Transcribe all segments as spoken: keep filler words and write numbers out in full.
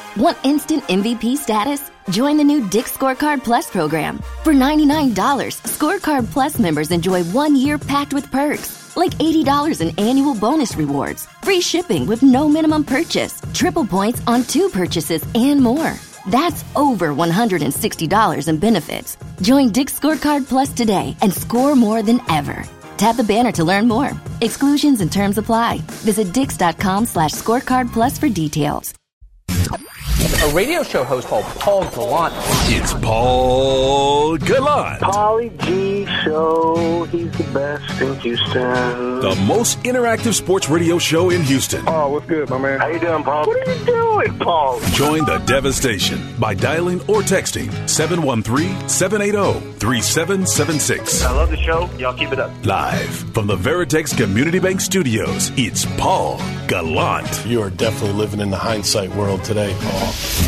Want instant M V P status? Join the new Dick's Scorecard Plus program. For ninety-nine dollars, Scorecard Plus members enjoy one year packed with perks, like eighty dollars in annual bonus rewards, free shipping with no minimum purchase, triple points on two purchases, and more. That's over one hundred sixty dollars in benefits. Join Dick's Scorecard Plus today and score more than ever. Tap the banner to learn more. Exclusions and terms apply. Visit dix.com slash scorecard plus for details. A radio show host called Paul Gallant. It's Paul Gallant. Pauly G Show. He's the best in Houston. The most interactive sports radio show in Houston. Oh, what's good, my man? How you doing, Paul? What are you doing, Paul? Join the devastation by dialing or texting seven one three, seven eight zero, three seven seven six. I love the show. Y'all keep it up. Live from the Veritex Community Bank Studios, it's Paul Gallant. You are definitely living in the hindsight world today, Paul.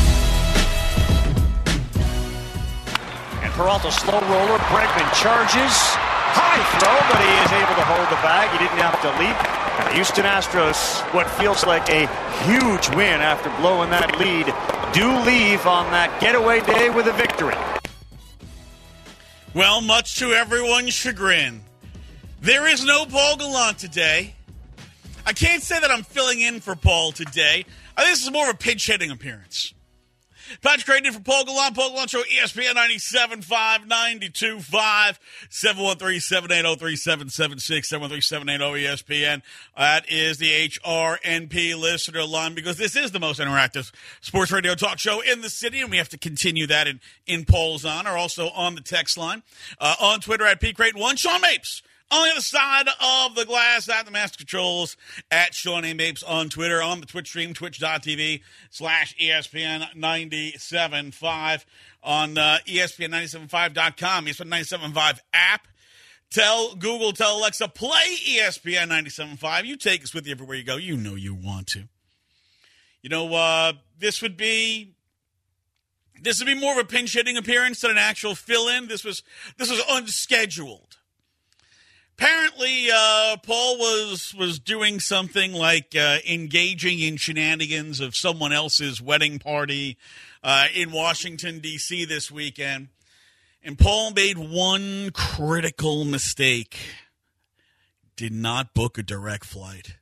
And Peralta, slow roller. Bregman charges. High throw, but he is able to hold the bag. He didn't have to leap. And the Houston Astros, what feels like a huge win after blowing that lead, do leave on that getaway day with a victory. Well, much to everyone's chagrin, there is no Paul Gallant today. I can't say that I'm filling in for Paul today. I think this is more of a pinch hitting appearance. Patrick Creighton for Paul Gallant. Paul Gallant Show, E S P N ninety-seven point five, ninety-two point five, seven one three, seven eight zero, three seven seven six, seven one three, seven eight zero, E S P N. That is the H R N P listener line because this is the most interactive sports radio talk show in the city, and we have to continue that in, in Paul's honor. Also on the text line. Uh, on Twitter at P Creighton one. Sean Mapes on the other side of the glass at the Master Controls at Sean A. Mapes on Twitter, on the Twitch stream, twitch.tv slash ESPN 97.5 on uh, E S P N ninety-seven point five dot com, E S P N ninety-seven point five app. Tell Google, tell Alexa, play E S P N ninety-seven point five. You take us with you everywhere you go. You know you want to. You know, uh, this would be this would be more of a pinch hitting appearance than an actual fill-in. This was this was unscheduled. Apparently, uh, Paul was was doing something like uh, engaging in shenanigans of someone else's wedding party uh, in Washington, D C this weekend. And Paul made one critical mistake. Did not book a direct flight.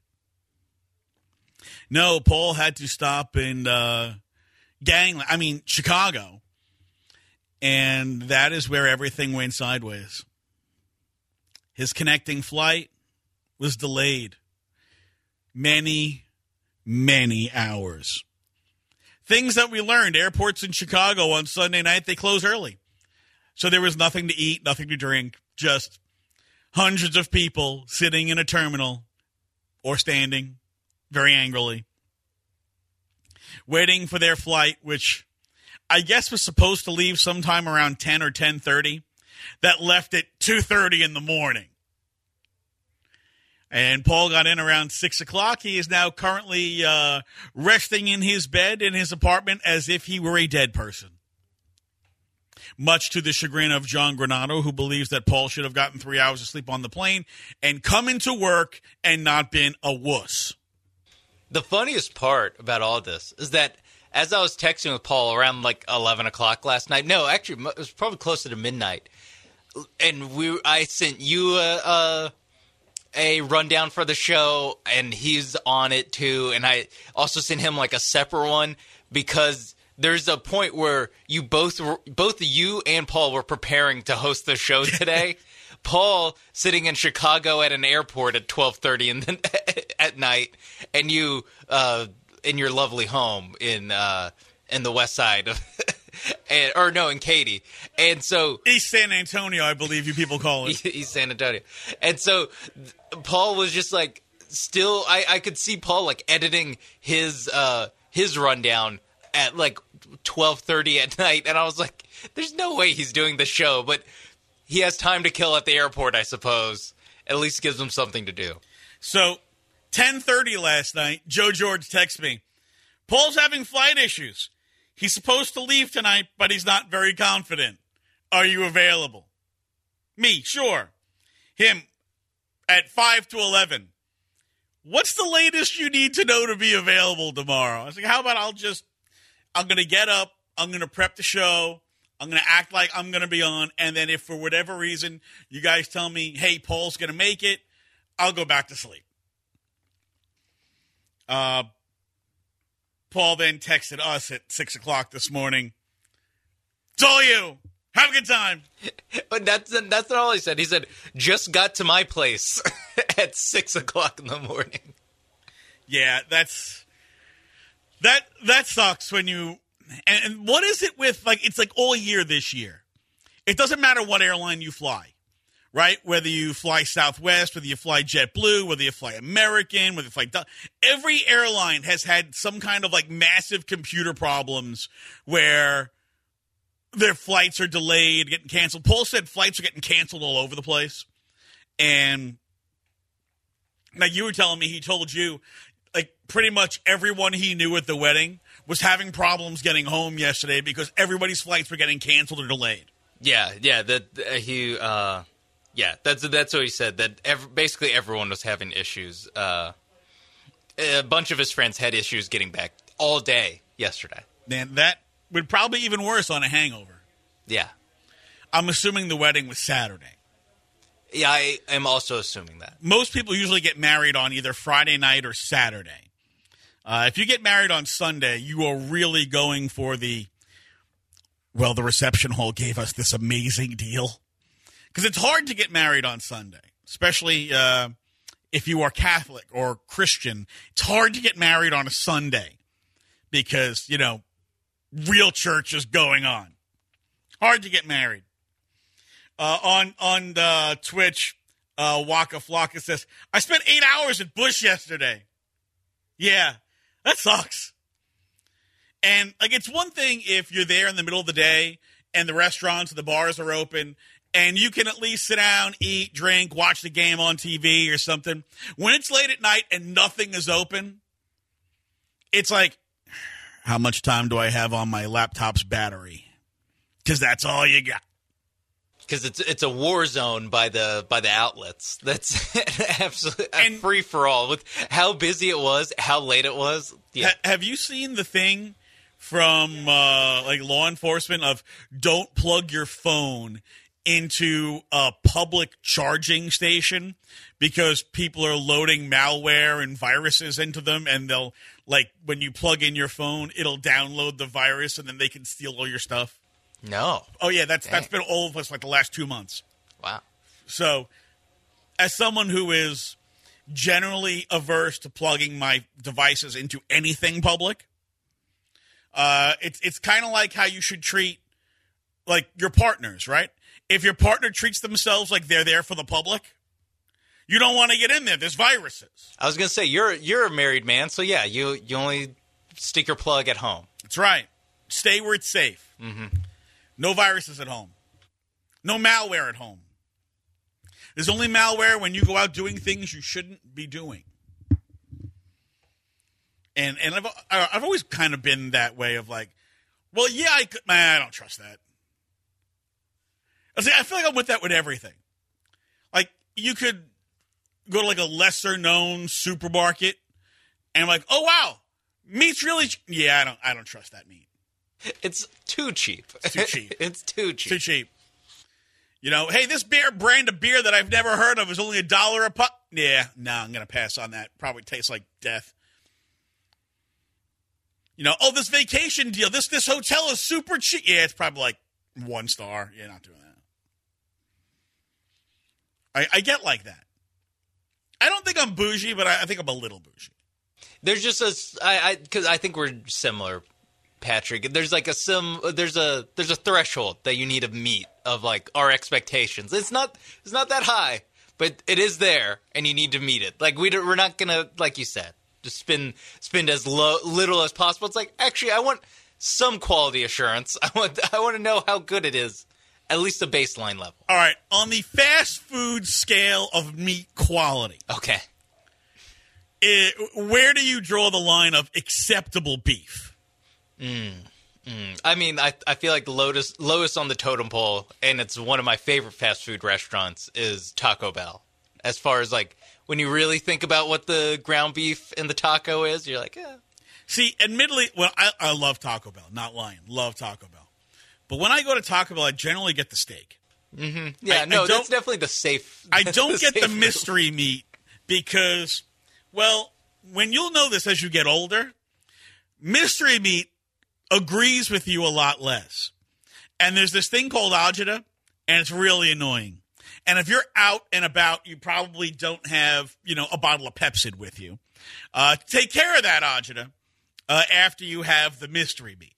No, Paul had to stop in uh, Gang, I mean, Chicago. And that is where everything went sideways. His connecting flight was delayed many, many hours. Things that we learned, airports in Chicago on Sunday night, they close early. So there was nothing to eat, nothing to drink, just hundreds of people sitting in a terminal or standing very angrily, waiting for their flight, which I guess was supposed to leave sometime around ten or ten thirty. That left at two thirty in the morning. And Paul got in around six o'clock. He is now currently uh, resting in his bed in his apartment as if he were a dead person. Much to the chagrin of John Granato, who believes that Paul should have gotten three hours of sleep on the plane and come into work and not been a wuss. The funniest part about all this is that as I was texting with Paul around like eleven o'clock last night, no, actually it was probably closer to midnight, and we I sent you a, a, a rundown for the show, and he's on it too, and I also sent him like a separate one because there's a point where you both were, both you and Paul were preparing to host the show today. Paul sitting in Chicago at an airport at twelve thirty and then at night, and you uh, in your lovely home in uh, in the west side of and, or no, in Katy. And so East San Antonio, I believe you people call it. East San Antonio. And so Paul was just like still I, I could see Paul like editing his uh, his rundown at like twelve thirty at night, and I was like, there's no way he's doing the show, but he has time to kill at the airport, I suppose. At least gives him something to do. So, ten thirty last night, Joe George texts me, Paul's having flight issues. He's supposed to leave tonight, but he's not very confident. Are you available? Me, sure. Him, at five to eleven. What's the latest you need to know to be available tomorrow? I was like, how about I'll just, I'm going to get up. I'm going to prep the show. I'm going to act like I'm going to be on. And then if for whatever reason you guys tell me, hey, Paul's going to make it, I'll go back to sleep. Uh, Paul then texted us at six o'clock this morning. It's all you. Have a good time. But that's that's not all he said. He said, just got to my place at six o'clock in the morning. Yeah, that's that that sucks when you and, and what is it with like it's like all year this year. It doesn't matter what airline you fly, right? Whether you fly Southwest, whether you fly JetBlue, whether you fly American, whether you fly every airline has had some kind of like massive computer problems where their flights are delayed, getting canceled. Paul said flights are getting canceled all over the place. And like you were telling me, he told you, like pretty much everyone he knew at the wedding was having problems getting home yesterday because everybody's flights were getting canceled or delayed. Yeah, yeah, that uh, he, uh, yeah, that's that's what he said. That ev- basically everyone was having issues. Uh, a bunch of his friends had issues getting back all day yesterday. Man, that would probably be even worse on a hangover. Yeah. I'm assuming the wedding was Saturday. Yeah, I am also assuming that. Most people usually get married on either Friday night or Saturday. Uh, if you get married on Sunday, you are really going for the, well, the reception hall gave us this amazing deal. Because it's hard to get married on Sunday, especially uh, if you are Catholic or Christian. It's hard to get married on a Sunday because, you know, real church is going on. Hard to get married. Uh, on on uh, Twitch, uh, Waka Flocka says, I spent eight hours at Busch yesterday. Yeah, that sucks. And like, it's one thing if you're there in the middle of the day and the restaurants and the bars are open and you can at least sit down, eat, drink, watch the game on T V or something. When it's late at night and nothing is open, it's like, how much time do I have on my laptop's battery? Because that's all you got. Because it's it's a war zone by the by the outlets. That's absolutely a free for all with how busy it was, how late it was. Yeah. Ha- have you seen the thing from uh, like law enforcement of don't plug your phone into a public charging station because people are loading malware and viruses into them, and they'll like when you plug in your phone, it'll download the virus, and then they can steal all your stuff. No. Oh yeah, that's Dang. that's been all of us like the last two months. Wow. So, as someone who is generally averse to plugging my devices into anything public, uh, it's it's kind of like how you should treat like your partners, right? If your partner treats themselves like they're there for the public, you don't want to get in there. There's viruses. I was gonna say you're you're a married man, so yeah, you you only stick your plug at home. That's right. Stay where it's safe. Mm-hmm. No viruses at home. No malware at home. There's only malware when you go out doing things you shouldn't be doing. And and I've I've always kind of been that way of like, well, yeah, I could, man, I don't trust that. I, see, I feel like I'm with that with everything. Like, you could go to like a lesser known supermarket and I'm like, oh wow, meat's really ch-. yeah, I don't I don't trust that meat. It's too cheap. It's too cheap. It's too cheap. Too cheap. You know, hey, this beer brand of beer that I've never heard of is only a dollar a pop. Yeah, no, nah, I'm going to pass on that. Probably tastes like death. You know, oh, this vacation deal, this this hotel is super cheap. Yeah, it's probably like one star. Yeah, not doing that. I, I get like that. I don't think I'm bougie, but I, I think I'm a little bougie. There's just a, I, I, because I think we're similar, Patrick. There's like a sim. There's a there's a threshold that you need to meet of like our expectations. It's not it's not that high, but it is there, and you need to meet it. Like we do, we're not gonna, like you said, just spend spend as low, little as possible. It's like, actually, I want some quality assurance. I want I want to know how good it is, at least a baseline level. All right, on the fast food scale of meat quality. Okay. It, where do you draw the line of acceptable beef? Mm, mm. I mean, I I feel like the lowest, lowest on the totem pole, and it's one of my favorite fast food restaurants, is Taco Bell. As far as like when you really think about what the ground beef in the taco is, you're like, eh. See, admittedly, well, I, I love Taco Bell. Not lying. Love Taco Bell. But when I go to Taco Bell, I generally get the steak. Mm-hmm. Yeah, I, no, I that's definitely the safe. I don't the get the safe mystery meat because, well, when you'll know this as you get older, mystery meat agrees with you a lot less. And there's this thing called agita, and it's really annoying. And if you're out and about, you probably don't have, you know, a bottle of Pepsid with you. Uh, take care of that agita uh, after you have the mystery meat.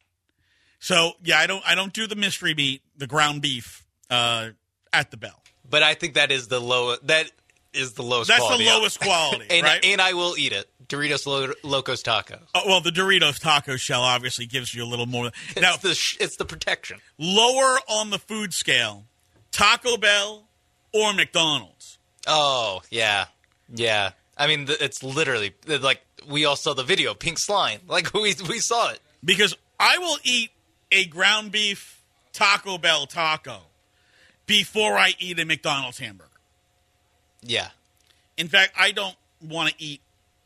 So yeah, I don't, I don't do the mystery meat, the ground beef uh, at the Bell. But I think that is the low. That is the lowest. That's quality. the lowest quality, and, right? And I will eat it. Doritos Lo- Locos Tacos. Uh, well, the Doritos taco shell obviously gives you a little more. Now, it's the sh- it's the protection. Lower on the food scale, Taco Bell or McDonald's. Oh yeah, yeah. I mean, th- it's literally like we all saw the video, pink slime. Like we we saw it. Because I will eat a ground beef Taco Bell taco before I eat a McDonald's hamburger. Yeah. In fact, I don't want to eat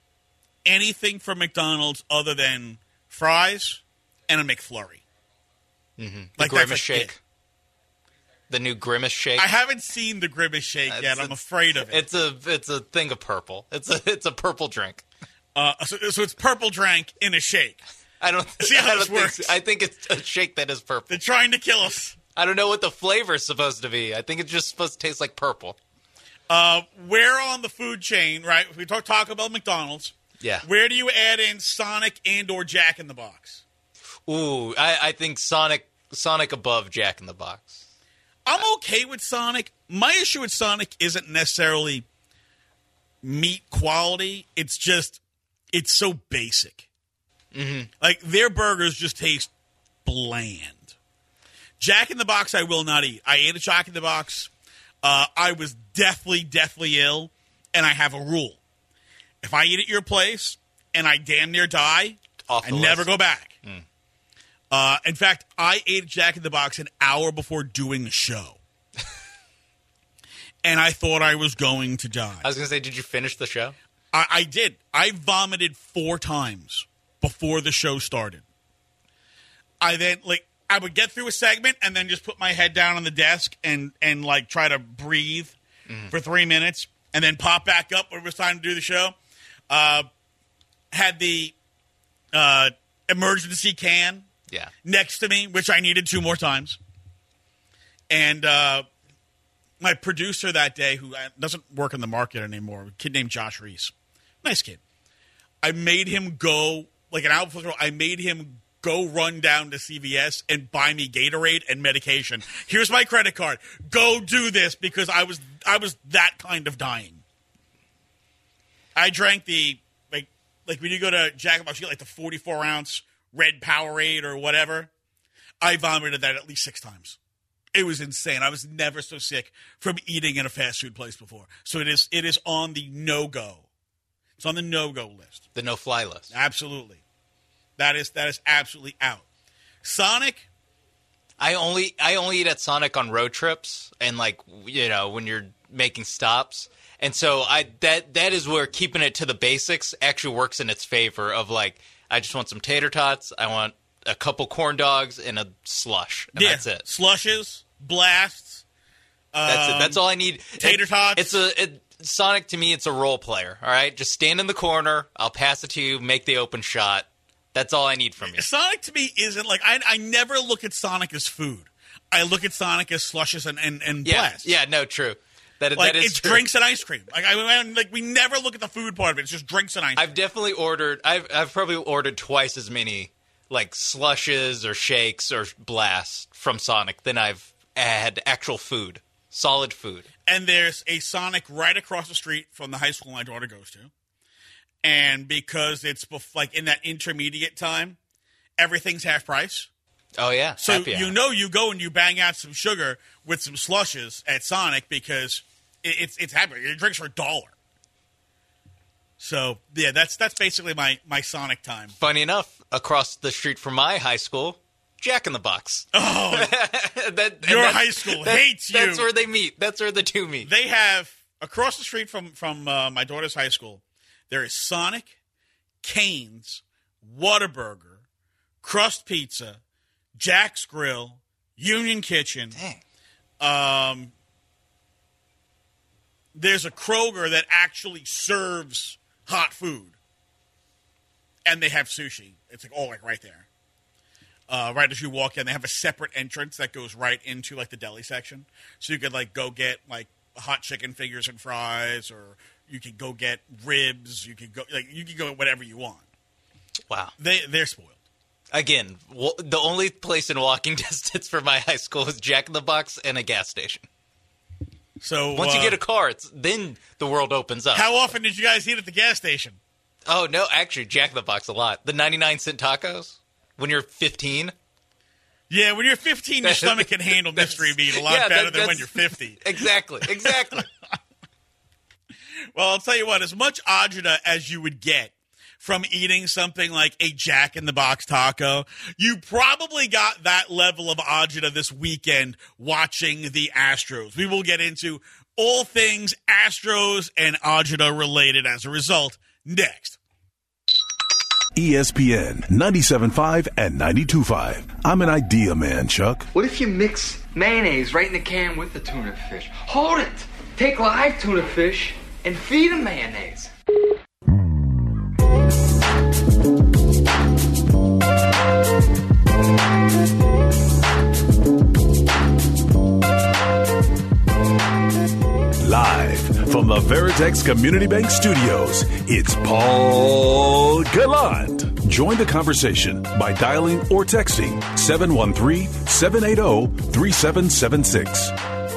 anything from McDonald's other than fries and a McFlurry. Mm-hmm. The Like Grimace that's shake. it. The new Grimace shake. I haven't seen the Grimace shake It's yet. a- I'm afraid of it. It's a it's a thing of purple. It's a it's a purple drink. Uh, so, so it's purple drink in a shake. I don't See how I don't this think works. so. I think it's a shake that is purple. They're trying to kill us. I don't know what the flavor is supposed to be. I think it's just supposed to taste like purple. Uh, where on the food chain, right? We talk Taco Bell, McDonald's. Yeah. Where do you add in Sonic and or Jack in the Box? Ooh, I, I think Sonic Sonic above Jack in the Box. I'm okay with Sonic. My issue with Sonic isn't necessarily meat quality. It's just, it's so basic. Mm-hmm. Like, their burgers just taste bland. Jack in the Box I will not eat. I ate a Jack in the Box. Uh, I was deathly, deathly ill, and I have a rule. If I eat at your place and I damn near die, Off I the never list. go back. Mm. Uh, in fact, I ate a Jack in the Box an hour before doing the show. And I thought I was going to die. I was going to say, did you finish the show? I, I did. I vomited four times before the show started. I then, like, I would get through a segment and then just put my head down on the desk and, and like, try to breathe mm. for three minutes and then pop back up when it was time to do the show. Uh, had the uh, emergency can yeah. next to me, which I needed two more times. And uh, my producer that day, who doesn't work in the market anymore, a kid named Josh Reese, nice kid. I made him go, like an hour before, I made him go run down to C V S and buy me Gatorade and medication. Here's my credit card. Go do this because I was I was that kind of dying. I drank the, like, like when you go to Jack in the Box, you get like the forty-four ounce red Powerade or whatever. I vomited that at least six times. It was insane. I was never so sick from eating in a fast food place before. So it is it is on the no-go. It's on the no-go list. The no-fly list. Absolutely. That is that is absolutely out. Sonic? I only I only eat at Sonic on road trips and, like, you know, when you're making stops. And so I that that is where keeping it to the basics actually works in its favor of, like, I just want some tater tots, I want a couple corn dogs, and a slush. And yeah. that's it. Slushes, blasts. That's um, it. That's all I need. Tater it, tots. It's a it, Sonic, to me, it's a role player, all right? Just stand in the corner, I'll pass it to you, make the open shot. That's all I need from you. Sonic to me isn't like I, I never look at Sonic as food. I look at Sonic as slushes and, and, and yeah, blasts. Yeah, no, true. That, like that is it's true. drinks and ice cream. Like I, I like we never look at the food part of it. It's just drinks and ice cream. I've definitely ordered. I've I've probably ordered twice as many like slushes or shakes or blasts from Sonic than I've had actual food, solid food. And there's a Sonic right across the street from the high school my daughter goes to, and because it's bef- like in that intermediate time, everything's half price. Oh yeah, so happy you hour. know you go and you bang out some sugar with some slushes at Sonic because it, it's it's happy. Your drinks are a dollar. So yeah, that's that's basically my, my Sonic time. Funny enough, across the street from my high school, Jack in the Box. Oh, that, your that's, high school that's, hates you. That's where they meet. That's where the two meet. They have across the street from from uh, my daughter's high school. There is Sonic, Cane's, Whataburger, Crust Pizza, Jack's Grill, Union Kitchen. Dang. Um, there's a Kroger that actually serves hot food. And they have sushi. It's like, oh, like right there. Uh, right as you walk in, they have a separate entrance that goes right into, like, the deli section. So you could, like, go get, like, hot chicken fingers and fries, or you could go get ribs. You could go, like, you could go whatever you want. Wow. They, they're spoiled. Again, w- the only place in walking distance for my high school was Jack in the Box and a gas station. So Once uh, you get a car, it's, then the world opens up. how often did you guys eat at the gas station? Oh, no, actually, Jack in the Box a lot. The ninety-nine cent tacos when you're fifteen. Yeah, when you're fifteen, your stomach can handle mystery meat a lot yeah, better that, than when you're fifty. Exactly, exactly. Well, I'll tell you what, as much agita as you would get from eating something like a Jack in the Box taco, you probably got that level of agita this weekend watching the Astros. We will get into all things Astros and agita related as a result next. E S P N ninety-seven point five and ninety-two point five. I'm an idea man, Chuck. What if you mix mayonnaise right in the can with the tuna fish? Hold it! Take live tuna fish and feed them mayonnaise. Live from the Veritex Community Bank Studios, it's Paul Gallant. Join the conversation by dialing or texting seven one three, seven eight zero, three seven seven six.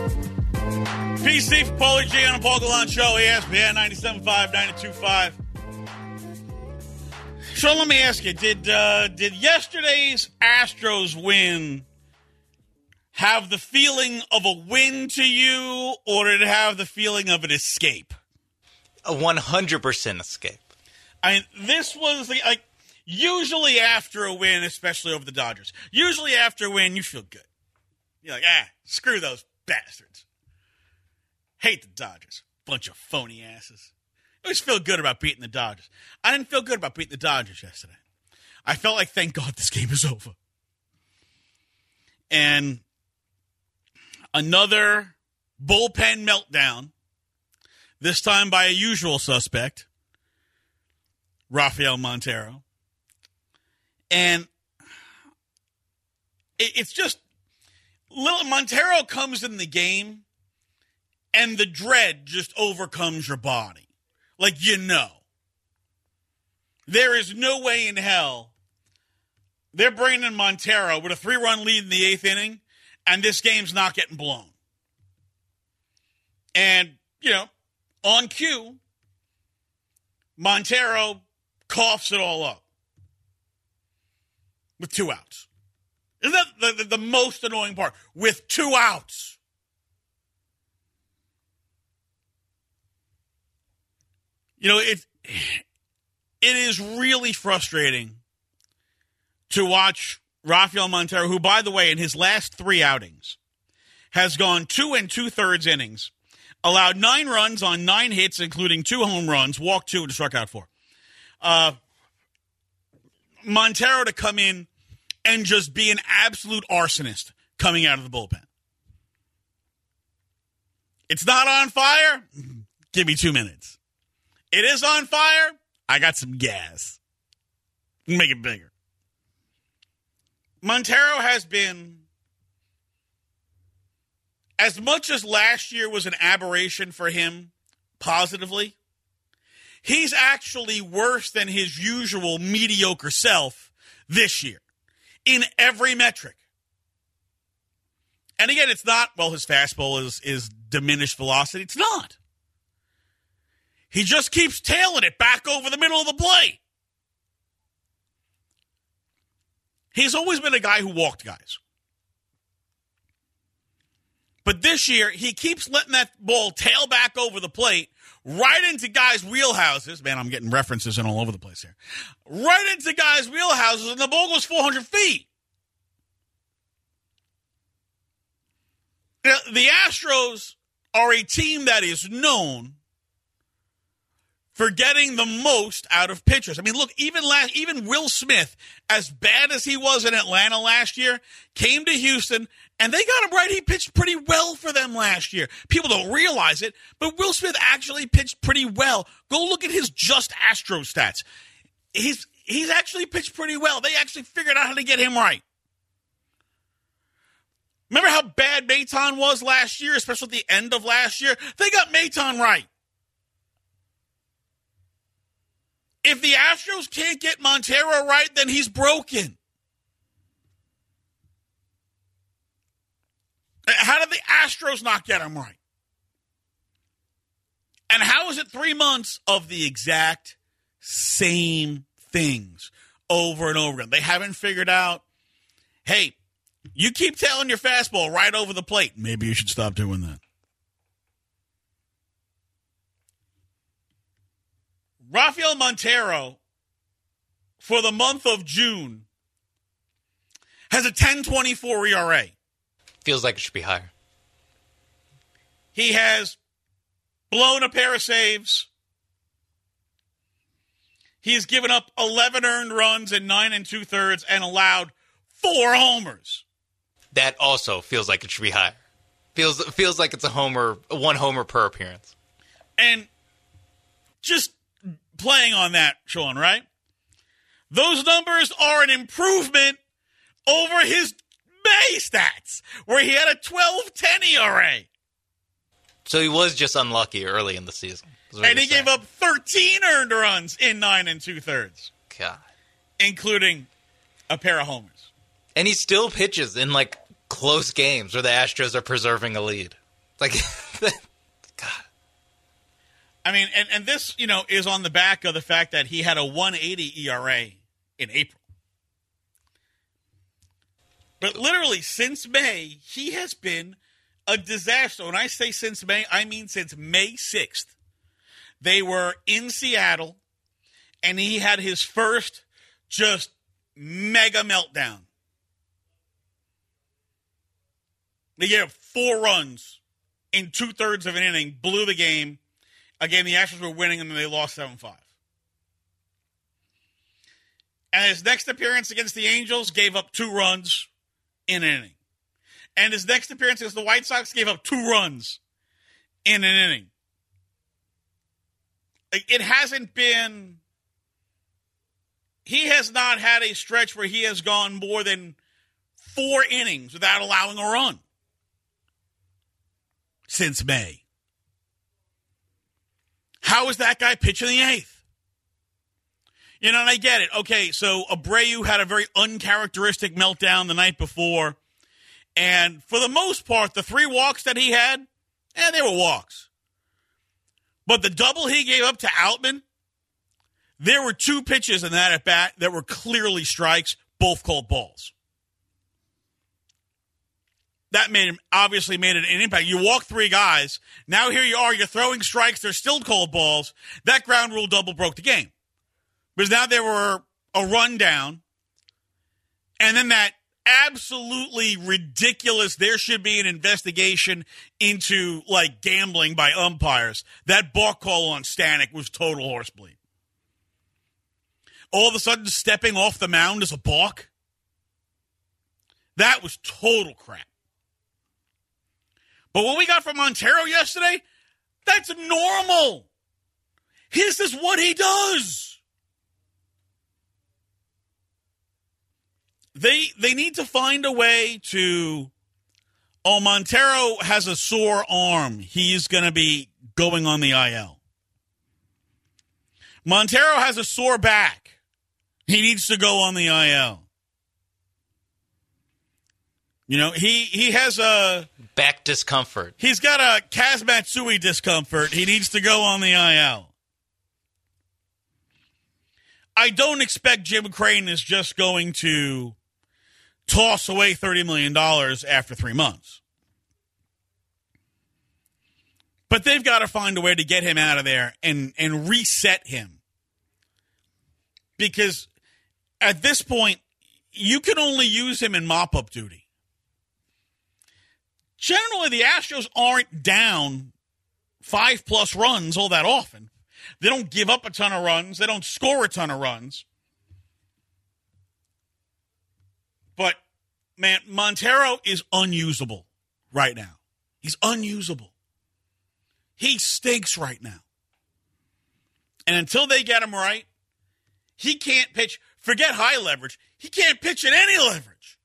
P C for Paulie G on the Paul Gallant Show, E S P N ninety-seven point five, ninety-two point five. So let me ask you, did uh, did yesterday's Astros win have the feeling of a win to you, or did it have the feeling of an escape? A one hundred percent escape. I mean, this was the, like, usually after a win, especially over the Dodgers, usually after a win, you feel good. You're like, ah, screw those bastards. Hate the Dodgers. Bunch of phony asses. I always feel good about beating the Dodgers. I didn't feel good about beating the Dodgers yesterday. I felt like, thank God this game is over. And another bullpen meltdown, this time by a usual suspect, Rafael Montero. And it, it's just, little Montero comes in the game, and the dread just overcomes your body. Like, you know. There is no way in hell they're bringing in Montero with a three-run lead in the eighth inning, and this game's not getting blown. And, you know, on cue, Montero coughs it all up with two outs. Isn't that the, the, the most annoying part? With two outs. You know, it, it is really frustrating to watch Rafael Montero, who, by the way, in his last three outings, has gone two and two-thirds innings, allowed nine runs on nine hits, including two home runs, walked two, and struck out four. Uh, Montero to come in and just be an absolute arsonist coming out of the bullpen. It's not on fire? Give me two minutes. It is on fire? I got some gas. Make it bigger. Montero has been, as much as last year was an aberration for him positively, he's actually worse than his usual mediocre self this year in every metric. And again, it's not, well, his fastball is, is diminished velocity. It's not. He just keeps tailing it back over the middle of the plate. He's always been a guy who walked guys. But this year, he keeps letting that ball tail back over the plate, right into guys' wheelhouses. Man, I'm getting references in all over the place here. Right into guys' wheelhouses, and the ball goes four hundred feet. Now, the Astros are a team that is known for getting the most out of pitchers. I mean, look, even last, even Will Smith, as bad as he was in Atlanta last year, came to Houston, and they got him right. He pitched pretty well for them last year. People don't realize it, but Will Smith actually pitched pretty well. Go look at his Just Astro stats. He's he's actually pitched pretty well. They actually figured out how to get him right. Remember how bad Maton was last year, especially at the end of last year? They got Maton right. If the Astros can't get Montero right, then he's broken. How did the Astros not get him right? And how is it three months of the exact same things over and over again? They haven't figured out, hey, you keep tailing your fastball right over the plate. Maybe you should stop doing that. Rafael Montero, for the month of June, has a ten twenty-four E R A. Feels like it should be higher. He has blown a pair of saves. He has given up eleven earned runs in nine and two-thirds and allowed four homers. That also feels like it should be higher. Feels feels like it's a homer, one homer per appearance. And just playing on that, Sean, right? Those numbers are an improvement over his May stats, where he had a twelve ten E R A. So he was just unlucky early in the season. And he saying. gave up thirteen earned runs in nine and two-thirds. God. Including a pair of homers. And he still pitches in, like, close games where the Astros are preserving a lead. Like, God. I mean, and, and this, you know, is on the back of the fact that he had a one eighty E R A in April. But literally, since May, he has been a disaster. When I say since May, I mean since May sixth. They were in Seattle, and he had his first just mega meltdown. They gave up four runs in two-thirds of an inning, blew the game. Again, the Astros were winning, and then they lost seven five. And his next appearance against the Angels gave up two runs in an inning. And his next appearance against the White Sox gave up two runs in an inning. It hasn't been... He has not had a stretch where he has gone more than four innings without allowing a run since May. How is that guy pitching the eighth? You know, and I get it. Okay, so Abreu had a very uncharacteristic meltdown the night before. And for the most part, the three walks that he had, eh, they were walks. But the double he gave up to Outman, there were two pitches in that at-bat that were clearly strikes, both called balls. That made him, obviously made an impact. You walk three guys. Now here you are. You're throwing strikes. They're still called balls. That ground rule double broke the game. Because now there were a rundown. And then that absolutely ridiculous, there should be an investigation into, like, gambling by umpires. That balk call on Stanek was total horsebleed. All of a sudden, stepping off the mound is a balk? That was total crap. But what we got from Montero yesterday, that's normal. This is what he does. They they need to find a way to, oh, Montero has a sore arm. He's going to be going on the I L. Montero has a sore back. He needs to go on the I L. You know, he, he has a... back discomfort. He's got a Kaz Matsui discomfort. He needs to go on the I L. I don't expect Jim Crane is just going to toss away thirty million dollars after three months. But they've got to find a way to get him out of there and, and reset him. Because at this point, you can only use him in mop-up duty. Generally, the Astros aren't down five-plus runs all that often. They don't give up a ton of runs. They don't score a ton of runs. But, man, Montero is unusable right now. He's unusable. He stinks right now. And until they get him right, he can't pitch. Forget high leverage. He can't pitch at any leverage.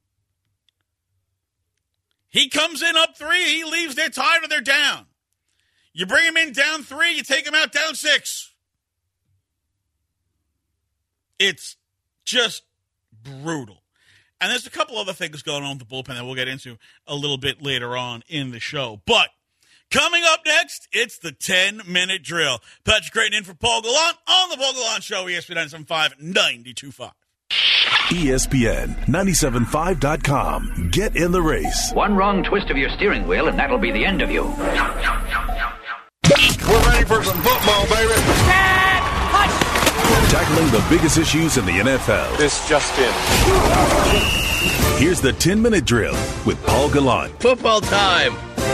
He comes in up three. He leaves. They're tied or they're down. You bring him in down three. You take him out down six. It's just brutal. And there's a couple other things going on with the bullpen that we'll get into a little bit later on in the show. But coming up next, it's the ten-minute drill. Patrick Creighton in for Paul Gallant on the Paul Gallant Show, E S P N ninety-seven point five, ninety-two point five. E S P N ninety-seven point five dot com. Get in the race. One wrong twist of your steering wheel, and that'll be the end of you. We're ready for some football, baby. Tackling the biggest issues in the N F L. This just in. Here's the ten-minute drill with Paul Gallant. Football time.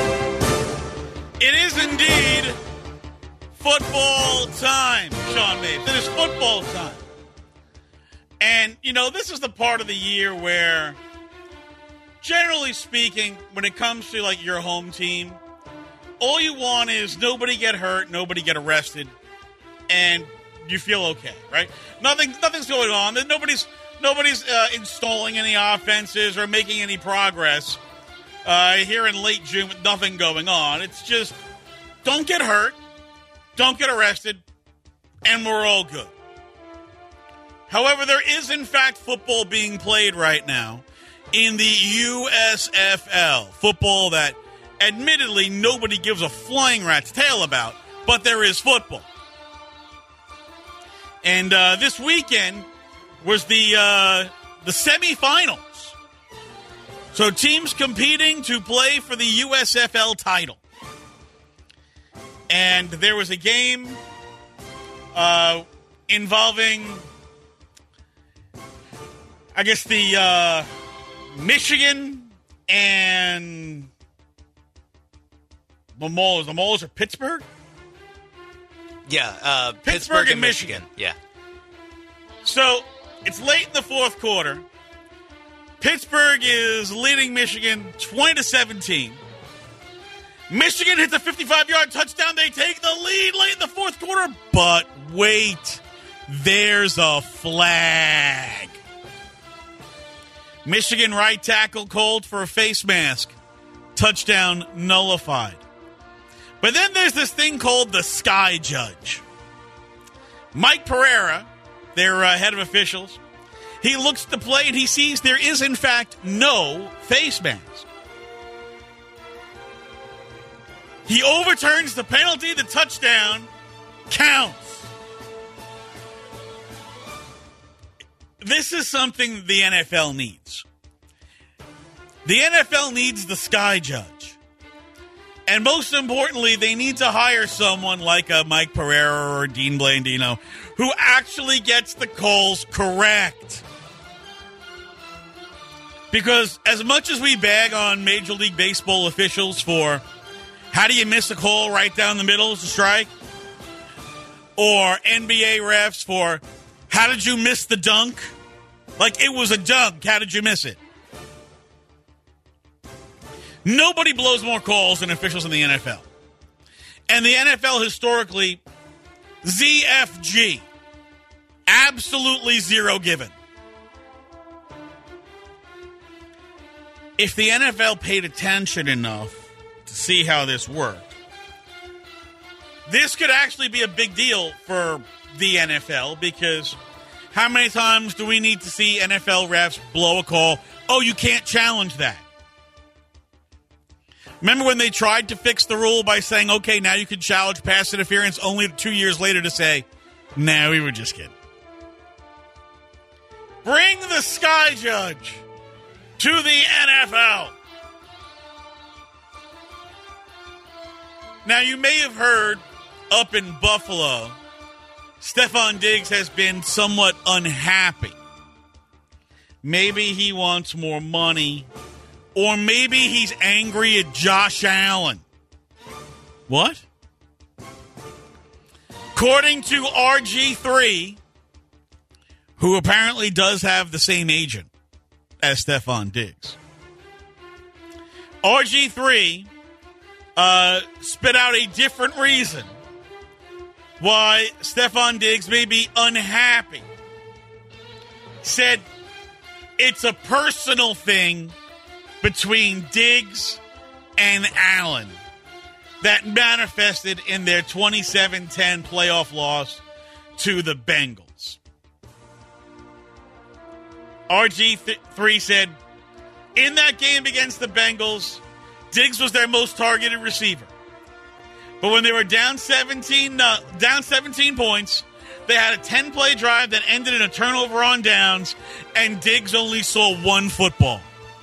It is indeed football time, Sean Mapes. It is football time. And, you know, this is the part of the year where, generally speaking, when it comes to, like, your home team, all you want is nobody get hurt, nobody get arrested, and you feel okay, right? Nothing, nothing's going on. Nobody's nobody's uh, installing any offenses or making any progress uh, here in late June with nothing going on. It's just don't get hurt, don't get arrested, and we're all good. However, there is, in fact, football being played right now in the U S F L, football that admittedly nobody gives a flying rat's tail about, but there is football. And uh, this weekend was the uh, the semifinals. So teams competing to play for the U S F L title. And there was a game uh, involving, I guess, the uh, Michigan and the Maulers. The Maulers are Pittsburgh? Yeah, uh, Pittsburgh, Pittsburgh and and Michigan. Michigan. Yeah. So it's late in the fourth quarter. Pittsburgh is leading Michigan twenty to seventeen. Michigan hits a fifty-five-yard touchdown. They take the lead late in the fourth quarter. But wait, there's a flag. Michigan right tackle called for a face mask. Touchdown nullified. But then there's this thing called the Sky Judge. Mike Pereira, their uh, head of officials, he looks at the play and he sees there is, in fact, no face mask. He overturns the penalty. The touchdown counts. This is something the N F L needs. The N F L needs the Sky Judge. And most importantly, they need to hire someone like a Mike Pereira or Dean Blandino who actually gets the calls correct. Because as much as we bag on Major League Baseball officials for how do you miss a call right down the middle as a strike? Or N B A refs for how did you miss the dunk? Like it was a dunk. How did you miss it? Nobody blows more calls than officials in the N F L. And the N F L historically, Z F G. Absolutely zero given. If the N F L paid attention enough to see how this worked, this could actually be a big deal for the N F L because how many times do we need to see N F L refs blow a call? Oh, you can't challenge that. Remember when they tried to fix the rule by saying, okay, now you can challenge pass interference, only two years later to say, nah, we were just kidding. Bring the Sky Judge to the N F L. Now, you may have heard up in Buffalo, Stephon Diggs has been somewhat unhappy. Maybe he wants more money. Or maybe he's angry at Josh Allen. What? According to R G three, who apparently does have the same agent as Stephon Diggs, R G three uh, spit out a different reason why Stephon Diggs may be unhappy. Said it's a personal thing between Diggs and Allen that manifested in their twenty-seven ten playoff loss to the Bengals. R G three said, in that game against the Bengals, Diggs was their most targeted receiver. But when they were down seventeen, uh, down seventeen points, they had a ten-play drive that ended in a turnover on downs, and Diggs only saw one football.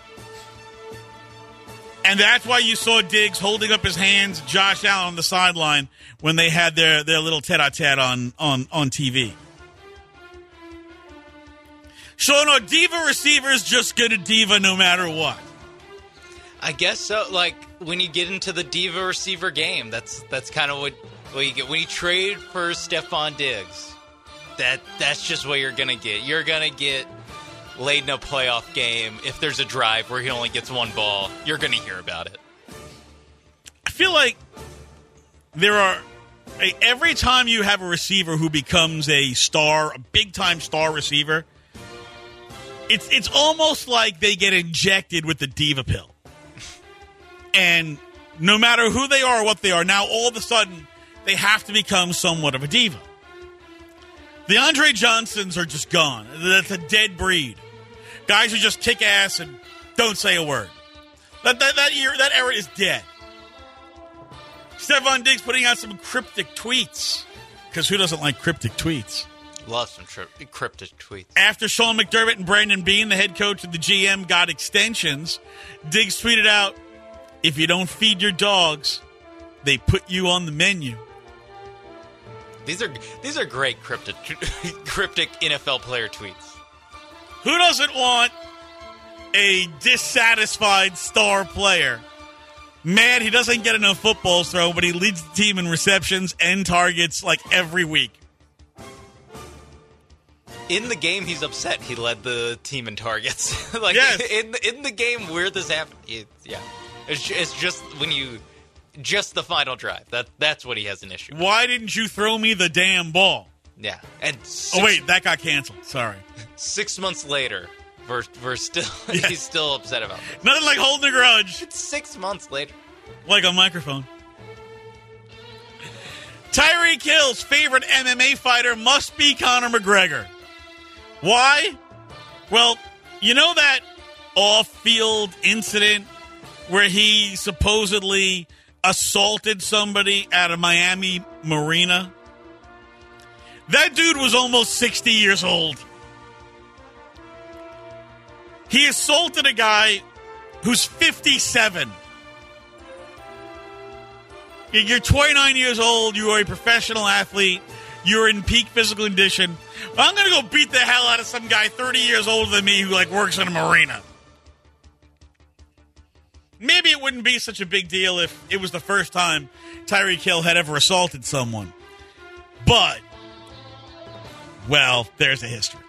And that's why you saw Diggs holding up his hands, Josh Allen on the sideline when they had their, their little tete-a-tete on, on, on T V. Sean, are diva receivers just good at diva no matter what? I guess so. Like, when you get into the diva receiver game, that's that's kind of what, what you get. When you trade for Stephon Diggs, that that's just what you're going to get. You're going to get late in a playoff game. If there's a drive where he only gets one ball, you're going to hear about it. I feel like there are, every time you have a receiver who becomes a star, a big-time star receiver, it's it's almost like they get injected with the diva pill. And no matter who they are or what they are, now all of a sudden they have to become somewhat of a diva. The Andre Johnsons are just gone. That's a dead breed. Guys who just kick ass and don't say a word. That that that, year, that era is dead. Stephon Diggs putting out some cryptic tweets. Because who doesn't like cryptic tweets? Love some tri- cryptic tweets. After Sean McDermott and Brandon Beane, the head coach and the G M, got extensions, Diggs tweeted out, if you don't feed your dogs, they put you on the menu. These are these are great cryptic cryptic N F L player tweets. Who doesn't want a dissatisfied star player? Mad he doesn't get enough footballs thrown, but he leads the team in receptions and targets like every week. In the game, he's upset he led the team in targets. like yes. in in the game where this happened, it, yeah, it's, it's just when you just the final drive. That that's what he has an issue with. Why didn't you throw me the damn ball? Yeah, and six, oh wait, that got canceled. Sorry. Six months later, we're we're still yes. he's still upset about this. Nothing like holding a grudge. It's six months later, like a microphone. Tyreek Hill's favorite M M A fighter must be Conor McGregor. Why? Well, you know that off-field incident where he supposedly assaulted somebody at a Miami marina? That dude was almost sixty years old. He assaulted a guy who's fifty-seven. You're twenty-nine years old. You are a professional athlete. You're in peak physical condition. I'm going to go beat the hell out of some guy thirty years older than me who, like, works in a marina. Maybe it wouldn't be such a big deal if it was the first time Tyreek Hill had ever assaulted someone. But, well, there's a history.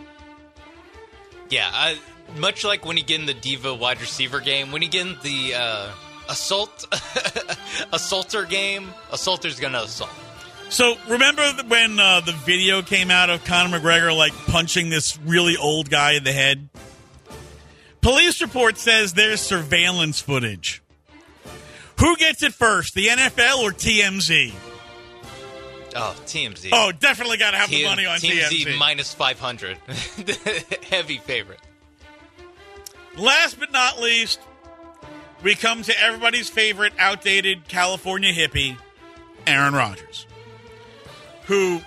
Yeah, I, much like when you get in the diva wide receiver game, when you get in the uh, assault assaulter game, assaulter's going to assault. So, remember when uh, the video came out of Conor McGregor, like, punching this really old guy in the head? Police report says there's surveillance footage. Who gets it first, the N F L or T M Z? Oh, T M Z. Oh, definitely got to have T- the money on T M Z. T M Z minus five hundred. Heavy favorite. Last but not least, we come to everybody's favorite outdated California hippie, Aaron Rodgers, who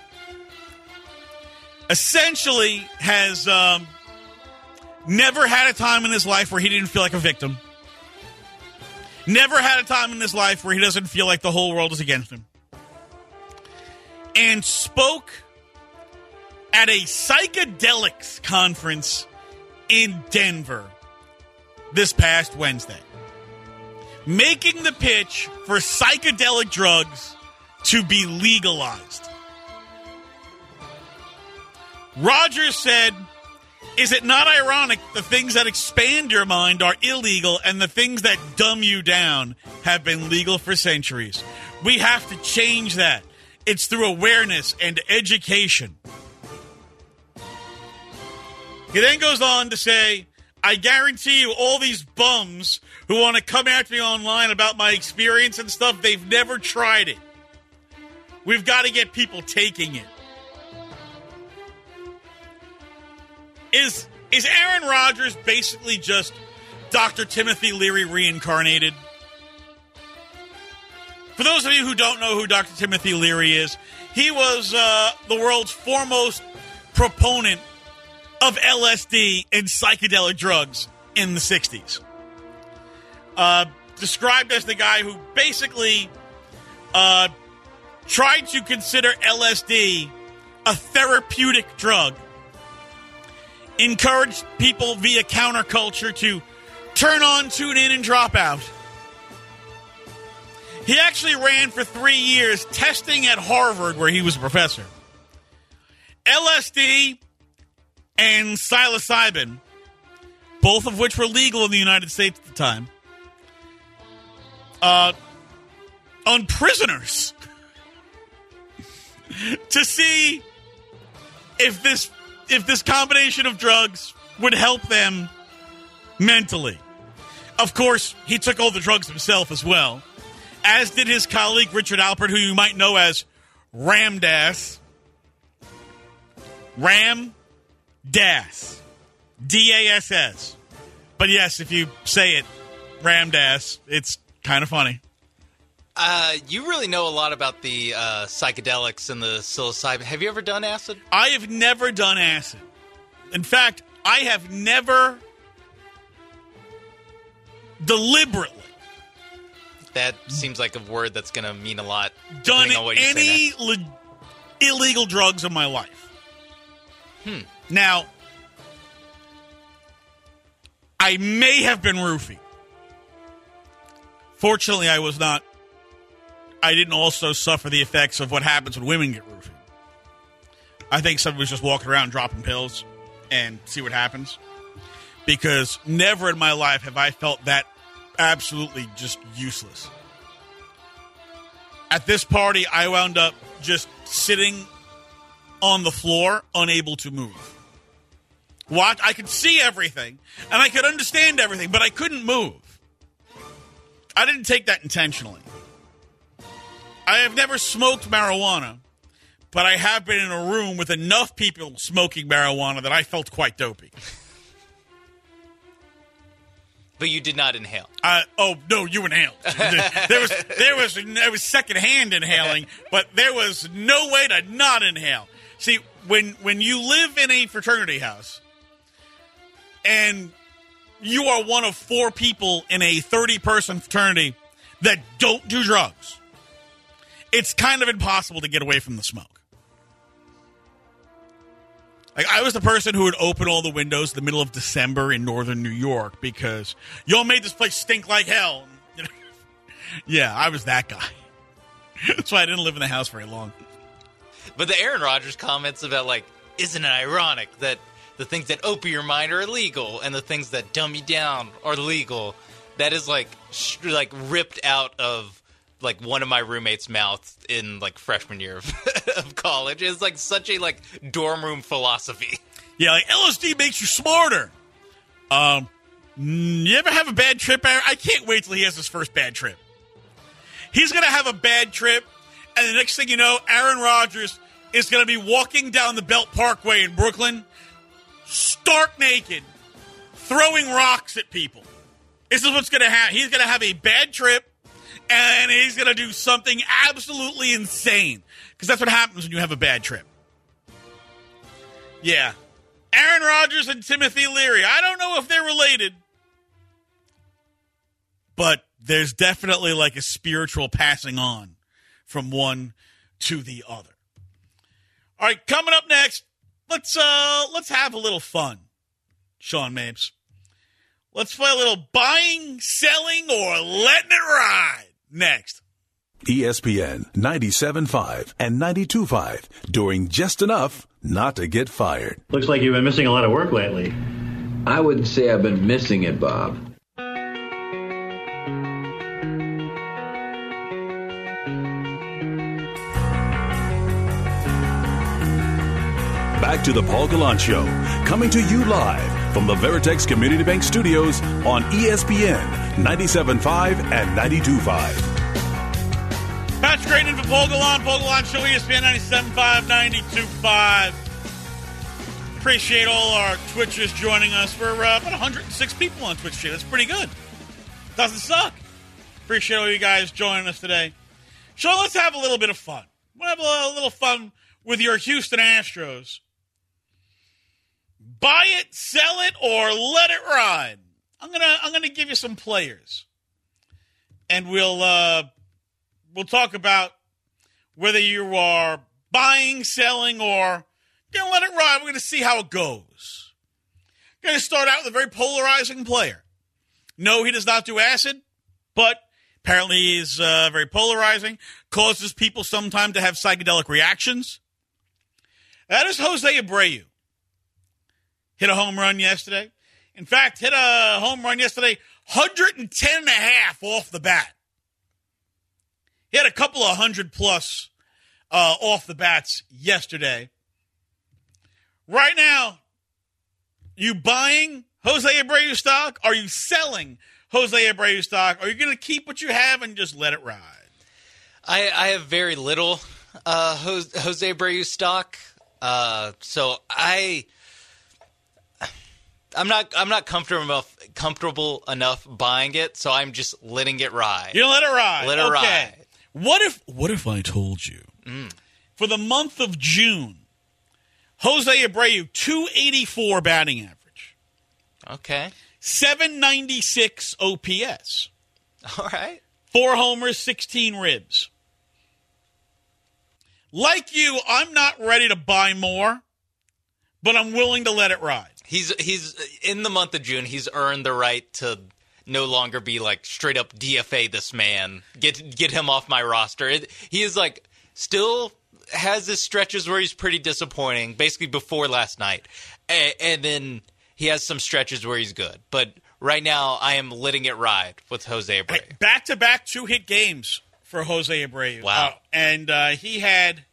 essentially has um, never had a time in his life where he didn't feel like a victim. Never had a time in his life where he doesn't feel like the whole world is against him. And spoke at a psychedelics conference in Denver this past Wednesday, making the pitch for psychedelic drugs to be legalized Rogers said, is it not ironic the things that expand your mind are illegal and the things that dumb you down have been legal for centuries? We have to change that. It's through awareness and education. He then goes on to say, I guarantee you all these bums who want to come at me online about my experience and stuff, they've never tried it. We've got to get people taking it. Is is Aaron Rodgers basically just Doctor Timothy Leary reincarnated? For those of you who don't know who Doctor Timothy Leary is, he was uh, the world's foremost proponent of L S D and psychedelic drugs in the sixties. Uh, described as the guy who basically uh, tried to consider L S D a therapeutic drug, encouraged people via counterculture to turn on, tune in, and drop out. He actually ran for three years testing at Harvard, where he was a professor. L S D and psilocybin, both of which were legal in the United States at the time, uh, on prisoners to see if this if this combination of drugs would help them mentally. Of course, he took all the drugs himself as well, as did his colleague Richard Alpert, who you might know as Ramdas. Ram Das. D A S S. But yes, if you say it, Ramdas, it's kind of funny. Uh, you really know a lot about the uh, psychedelics and the psilocybin. Have you ever done acid? I have never done acid. In fact, I have never deliberately. That seems like a word that's going to mean a lot. Done on what you any say le- illegal drugs in my life. Hmm. Now, I may have been roofied. Fortunately, I was not. I didn't also suffer the effects of what happens when women get roofied. I think somebody was just walking around dropping pills and see what happens. Because never in my life have I felt that absolutely just useless. At this party, I wound up just sitting on the floor, unable to move. Watch, I could see everything, and I could understand everything, but I couldn't move. I didn't take that intentionally. I have never smoked marijuana, but I have been in a room with enough people smoking marijuana that I felt quite dopey. But you did not inhale. Uh, oh no, you inhaled. There was there was there was secondhand inhaling, but there was no way to not inhale. See, when when you live in a fraternity house and you are one of four people in a thirty-person fraternity that don't do drugs, it's kind of impossible to get away from the smoke. Like, I was the person who would open all the windows in the middle of December in northern New York because y'all made this place stink like hell. Yeah, I was that guy. That's why I didn't live in the house very long. But the Aaron Rodgers comments about, like, isn't it ironic that the things that open your mind are illegal and the things that dumb you down are legal? That is, like, sh- like ripped out of, like, one of my roommates' mouths in, like, freshman year of, of college. It's, like, such a, like, dorm room philosophy. Yeah, like, L S D makes you smarter. Um, you ever have a bad trip, Aaron? I can't wait till he has his first bad trip. He's going to have a bad trip, and the next thing you know, Aaron Rodgers is going to be walking down the Belt Parkway in Brooklyn, stark naked, throwing rocks at people. This is what's going to happen. He's going to have a bad trip, and he's going to do something absolutely insane. Because that's what happens when you have a bad trip. Yeah. Aaron Rodgers and Timothy Leary. I don't know if they're related. But there's definitely like a spiritual passing on from one to the other. All right, coming up next, let's uh let's have a little fun, Sean Mapes. Let's play a little buying, selling, or letting it ride next. E S P N ninety-seven point five and ninety-two point five, doing just enough not to get fired. Looks like you've been missing a lot of work lately. I wouldn't say I've been missing it, Bob. Back to the Paul Gallant Show, coming to you live from the Veritex Community Bank Studios on E S P N ninety-seven point five and ninety-two point five. Patch Creighton for Paul Gallant. Paul Gallant Show, E S P N ninety-seven point five, ninety-two point five. Appreciate all our Twitchers joining us. For uh, about one hundred six people on Twitch today. That's pretty good. Doesn't suck. Appreciate all you guys joining us today. So let's have a little bit of fun. We'll have a little fun with your Houston Astros. Buy it, sell it, or let it ride. I'm gonna I'm gonna give you some players, and we'll uh, we'll talk about whether you are buying, selling, or gonna let it ride. We're gonna see how it goes. Gonna start out with a very polarizing player. No, he does not do acid, but apparently he's uh, very polarizing. Causes people sometimes to have psychedelic reactions. That is Jose Abreu. Hit a home run yesterday. In fact, hit a home run yesterday, one hundred ten and a half off the bat. He had a couple of hundred plus uh, off the bats yesterday. Right now, you buying Jose Abreu stock? Are you selling Jose Abreu stock? Are you going to keep what you have and just let it ride? I, I have very little uh, Jose, Jose Abreu stock, uh, so I. I'm not. I'm not comfortable enough. Comfortable enough buying it, so I'm just letting it ride. You let it ride. Let it okay. ride. What if? What if I told you mm. for the month of June, Jose Abreu two eighty-four batting average. Okay. seven ninety-six O P S. All right. Four homers, sixteen ribs. Like you, I'm not ready to buy more, but I'm willing to let it ride. He's he's in the month of June. He's earned the right to no longer be like straight up D F A this man. Get get him off my roster. It, he is like still has his stretches where he's pretty disappointing. Basically before last night, and, and then he has some stretches where he's good. But right now, I am letting it ride with Jose Abreu. Back to back two hit games for Jose Abreu. Wow, uh, and uh, he had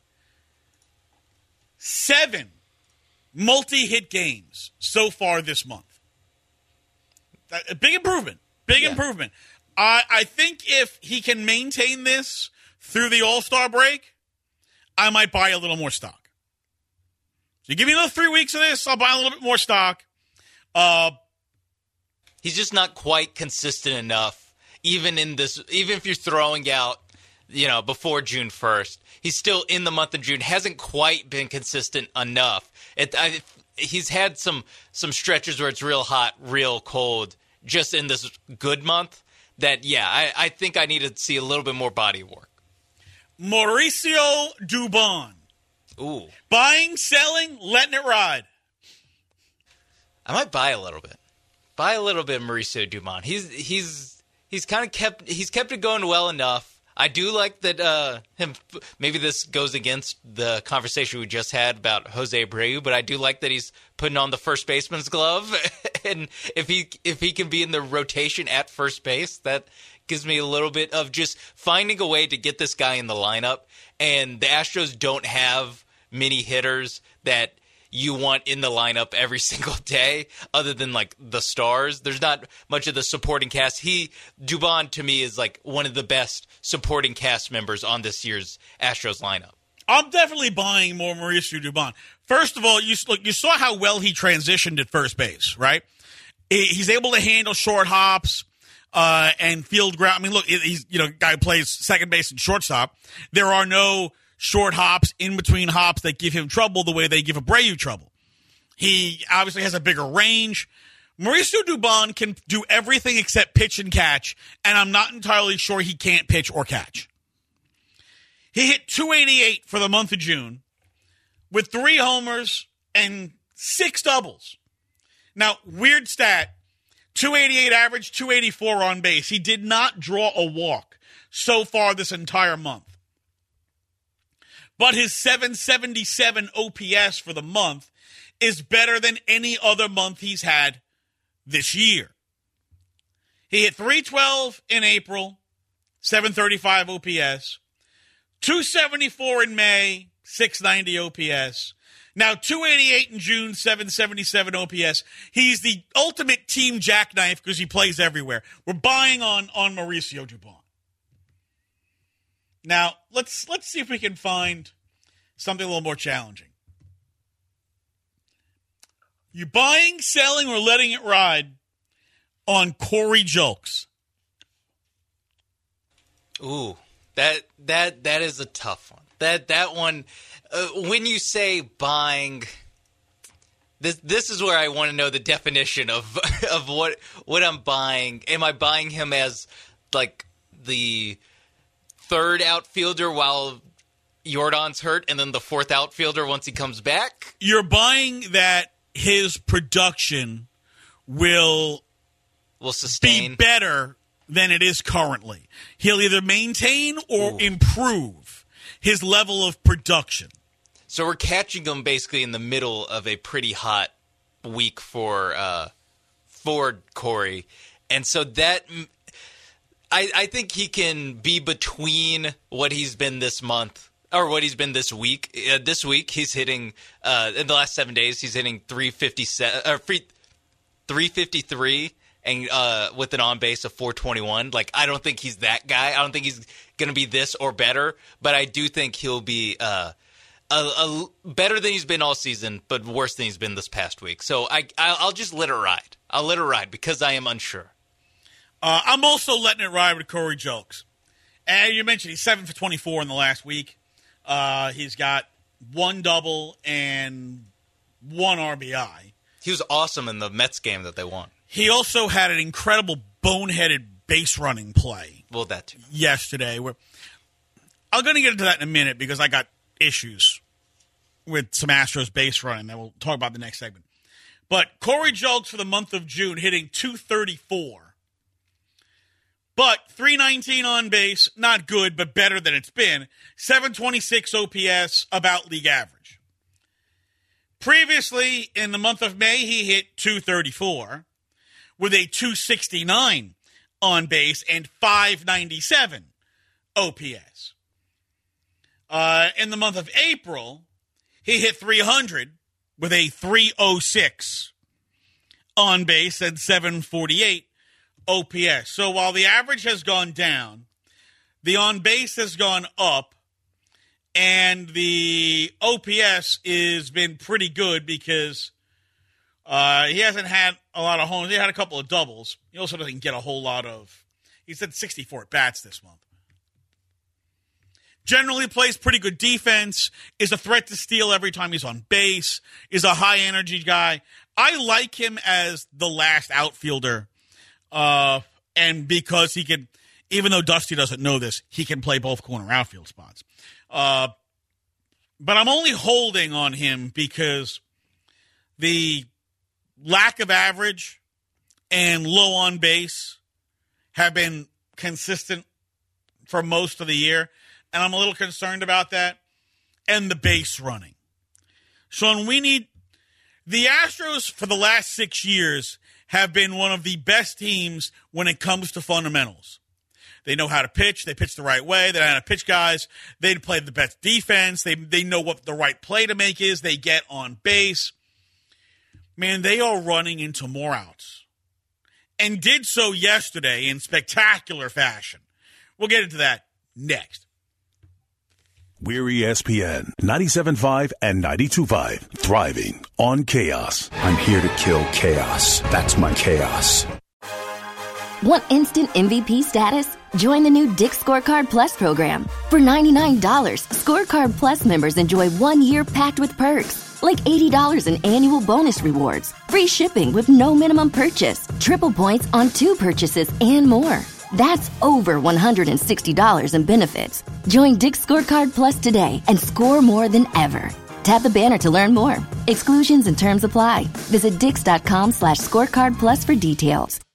seven multi-hit games so far this month. A big improvement. Big yeah. improvement. I, I think if he can maintain this through the All-Star break, I might buy a little more stock. So you give me another three weeks of this, I'll buy a little bit more stock. Uh, He's just not quite consistent enough, even in this. Even if you're throwing out, you know, before June first, he's still in the month of June. Hasn't quite been consistent enough. It, I, he's had some some stretches where it's real hot, real cold, just in this good month. That yeah, I, I think I need to see a little bit more body work. Mauricio Dubon. Ooh, buying, selling, letting it ride. I might buy a little bit. Buy a little bit of Mauricio Dubon. He's he's he's kind of kept he's kept it going well enough. I do like that uh, him. Maybe this goes against the conversation we just had about Jose Abreu, but I do like that he's putting on the first baseman's glove, and if he if he can be in the rotation at first base, that gives me a little bit of just finding a way to get this guy in the lineup. And the Astros don't have many hitters that you want in the lineup every single day, other than like the stars. There's not much of the supporting cast. He Dubon to me is like one of the best supporting cast members on this year's Astros lineup. I'm definitely buying more Mauricio Dubon. First of all, you look, you saw how well he transitioned at first base, right? He's able to handle short hops uh, and field ground. I mean, look, he's you know guy who plays second base and shortstop. There are no short hops in between hops that give him trouble the way they give Abreu trouble. He obviously has a bigger range. Mauricio Dubon can do everything except pitch and catch, and I'm not entirely sure he can't pitch or catch. He hit two eighty-eight for the month of June with three homers and six doubles. Now, weird stat, two eighty-eight average, two eighty-four on base. He did not draw a walk. so far this entire month. But his seven seventy-seven O P S for the month is better than any other month he's had this year. He hit three twelve in April, seven thirty-five O P S, two seventy-four in May, six ninety O P S. Now, two eighty-eight in June, seven seventy-seven O P S. He's the ultimate team jackknife because he plays everywhere. We're buying on, on Mauricio Dubon. Now, let's let's see if we can find something a little more challenging. You buying, selling, or letting it ride on Corey Julks? Ooh, that that that is a tough one. That that one, uh, when you say buying, this this is where I want to know the definition of of what what I'm buying. Am I buying him as like the third outfielder while Jordan's hurt, and then the fourth outfielder once he comes back? You're buying that his production will will sustain be better than it is currently. He'll either maintain or Ooh. improve his level of production. So we're catching him basically in the middle of a pretty hot week for uh, for Corey, and so that I, I think he can be between what he's been this month. Or what he's been this week. Uh, this week, he's hitting, uh, in the last seven days, he's hitting three fifty-seven, or three fifty-three and uh, with an on-base of four twenty-one. Like, I don't think he's that guy. I don't think he's going to be this or better. But I do think he'll be uh, a, a better than he's been all season, but worse than he's been this past week. So I, I'll just let it ride. I'll let it ride because I am unsure. Uh, I'm also letting it ride with Corey Julks. And you mentioned he's seven for twenty-four in the last week. Uh, he's got one double and one R B I. He was awesome in the Mets game that they won. He also had an incredible boneheaded base running play. Well, that too. Yesterday. Where, I'm going to get into that in a minute because I got issues with some Astros base running that we'll talk about in the next segment. But Corey Julks for the month of June hitting two thirty-four. But three nineteen on base, not good, but better than it's been. seven twenty-six O P S, about league average. Previously, in the month of May, he hit two thirty-four with a two sixty-nine on base and five ninety-seven O P S. Uh, in the month of April, he hit three hundred with a three oh six on base and seven forty-eight O P S. So while the average has gone down, the on-base has gone up, and the O P S has been pretty good because uh, he hasn't had a lot of homers. He had a couple of doubles. He also doesn't get a whole lot of – he's had sixty-four at-bats this month. Generally plays pretty good defense, is a threat to steal every time he's on base, is a high-energy guy. I like him as the last outfielder. Uh, and because he can, even though Dusty doesn't know this, he can play both corner outfield spots. Uh, but I'm only holding on him because the lack of average and low on base have been consistent for most of the year, and I'm a little concerned about that, and the base running. Sean, we need the Astros for the last six years have been one of the best teams when it comes to fundamentals. They know how to pitch. They pitch the right way. They know how to pitch guys. They play the best defense. They they know what the right play to make is. They get on base. Man, they are running into more outs. And did so yesterday in spectacular fashion. We'll get into that next. We're E S P N ninety-seven point five and ninety-two point five. Thriving on chaos. I'm here to kill chaos. That's my chaos. Want instant M V P status? Join the new Dick's Scorecard Plus program. For ninety-nine dollars, Scorecard Plus members enjoy one year packed with perks, like eighty dollars in annual bonus rewards, free shipping with no minimum purchase, triple points on two purchases, and more. That's over one hundred sixty dollars in benefits. Join Dick's Scorecard Plus today and score more than ever. Tap the banner to learn more. Exclusions and terms apply. Visit dix.com slash scorecard plus for details.